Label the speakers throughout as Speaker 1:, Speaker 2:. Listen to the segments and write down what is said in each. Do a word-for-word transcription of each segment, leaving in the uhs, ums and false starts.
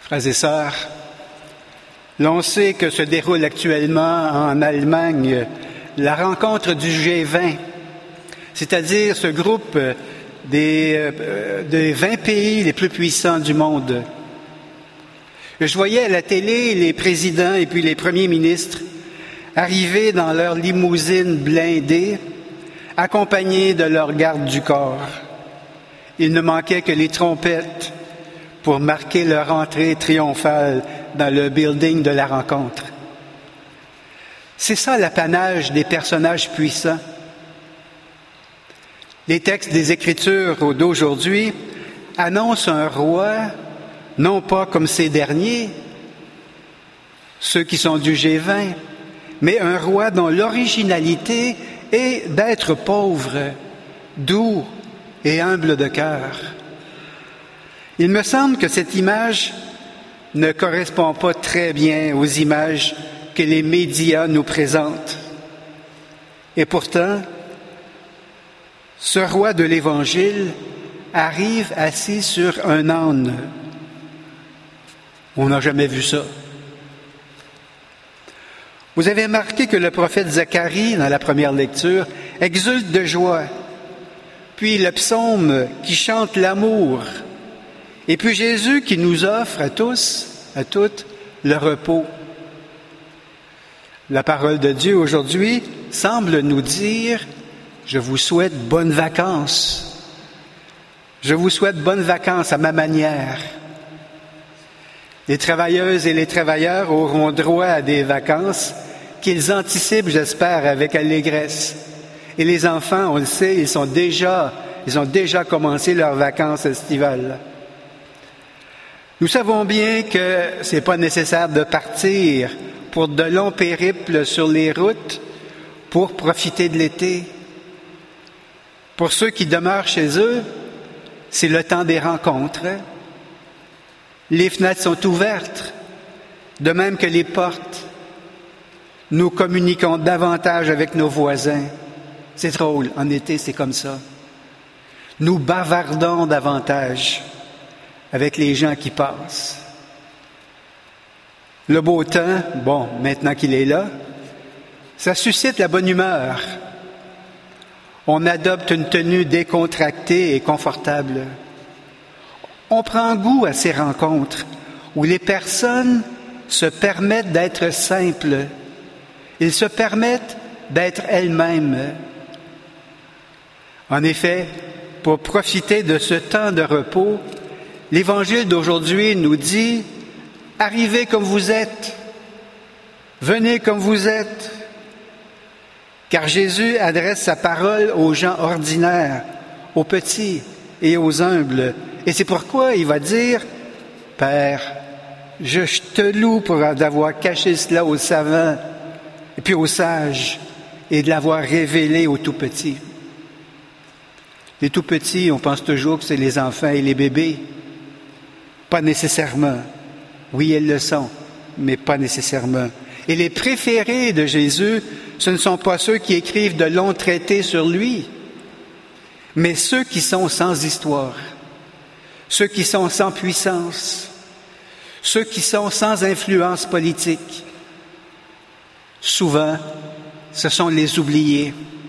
Speaker 1: Frères et sœurs, l'on sait que se déroule actuellement en Allemagne la rencontre du G vingt, c'est-à-dire ce groupe des, euh, des vingt pays les plus puissants du monde. Je voyais à la télé les présidents et puis les premiers ministres arriver dans leur limousine blindée, accompagnés de leurs gardes du corps. Il ne manquait que les trompettes pour marquer leur entrée triomphale dans le building de la rencontre. C'est ça l'apanage des personnages puissants. Les textes des Écritures d'aujourd'hui annoncent un roi, non pas comme ces derniers, ceux qui sont du G vingt, mais un roi dont l'originalité est d'être pauvre, doux et humble de cœur. Il me semble que cette image ne correspond pas très bien aux images que les médias nous présentent. Et pourtant, ce roi de l'Évangile arrive assis sur un âne. On n'a jamais vu ça. Vous avez remarqué que le prophète Zacharie, dans la première lecture, exulte de joie. Puis le psaume qui chante l'amour. Et puis Jésus qui nous offre à tous, à toutes, le repos. La parole de Dieu aujourd'hui semble nous dire « Je vous souhaite bonnes vacances. Je vous souhaite bonnes vacances à ma manière. » Les travailleuses et les travailleurs auront droit à des vacances qu'ils anticipent, j'espère, avec allégresse. Et les enfants, on le sait, ils sont déjà, ils ont déjà commencé leurs vacances estivales. Nous savons bien que c'est pas nécessaire de partir pour de longs périples sur les routes pour profiter de l'été. Pour ceux qui demeurent chez eux, c'est le temps des rencontres. Les fenêtres sont ouvertes, de même que les portes. Nous communiquons davantage avec nos voisins. C'est drôle, en été, c'est comme ça. Nous bavardons davantage avec les gens qui passent. Le beau temps, bon, maintenant qu'il est là, ça suscite la bonne humeur. On adopte une tenue décontractée et confortable. On prend goût à ces rencontres où les personnes se permettent d'être simples. Ils se permettent d'être elles-mêmes. En effet, pour profiter de ce temps de repos, l'Évangile d'aujourd'hui nous dit « Arrivez comme vous êtes, venez comme vous êtes ». Car Jésus adresse sa parole aux gens ordinaires, aux petits et aux humbles. Et c'est pourquoi il va dire « Père, je te loue pour d'avoir caché cela aux savants et puis aux sages et de l'avoir révélé aux tout-petits. » Les tout-petits, on pense toujours que c'est les enfants et les bébés. Pas nécessairement. Oui, elles le sont, mais pas nécessairement. Et les préférés de Jésus, ce ne sont pas ceux qui écrivent de longs traités sur lui, mais ceux qui sont sans histoire, ceux qui sont sans puissance, ceux qui sont sans influence politique. Souvent, ce sont les oubliés.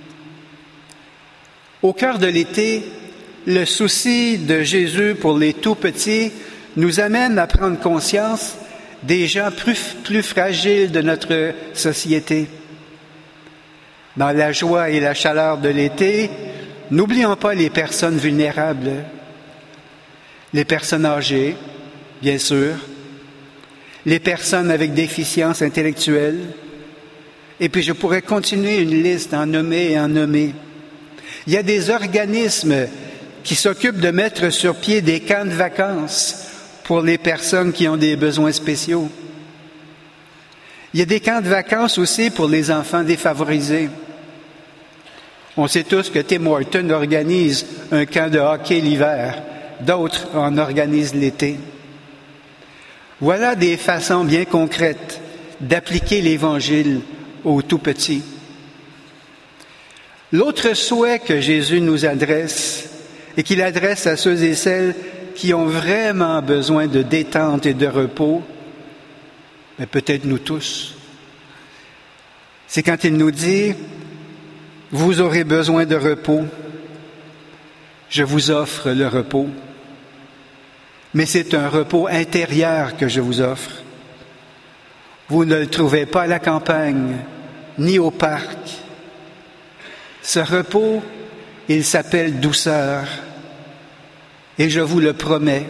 Speaker 1: Au cœur de l'été, le souci de Jésus pour les tout-petits nous amène à prendre conscience des gens plus, plus fragiles de notre société. Dans la joie et la chaleur de l'été, n'oublions pas les personnes vulnérables, les personnes âgées, bien sûr, les personnes avec déficience intellectuelle, et puis je pourrais continuer une liste, en nommer et en nommer. Il y a des organismes qui s'occupent de mettre sur pied des camps de vacances pour les personnes qui ont des besoins spéciaux. Il y a des camps de vacances aussi pour les enfants défavorisés. On sait tous que Tim Hortons organise un camp de hockey l'hiver, d'autres en organisent l'été. Voilà des façons bien concrètes d'appliquer l'Évangile aux tout-petits. L'autre souhait que Jésus nous adresse et qu'il adresse à ceux et celles qui ont vraiment besoin de détente et de repos, mais peut-être nous tous. C'est quand il nous dit, vous aurez besoin de repos, je vous offre le repos. Mais c'est un repos intérieur que je vous offre. Vous ne le trouvez pas à la campagne, ni au parc. Ce repos, il s'appelle douceur, et je vous le promets.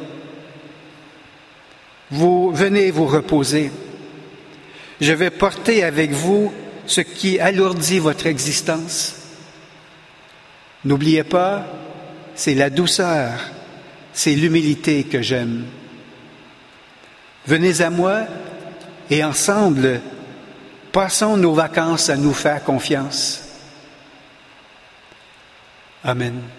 Speaker 1: Vous venez vous reposer. Je vais porter avec vous ce qui alourdit votre existence. N'oubliez pas, c'est la douceur, c'est l'humilité que j'aime. Venez à moi et ensemble, passons nos vacances à nous faire confiance. Amen.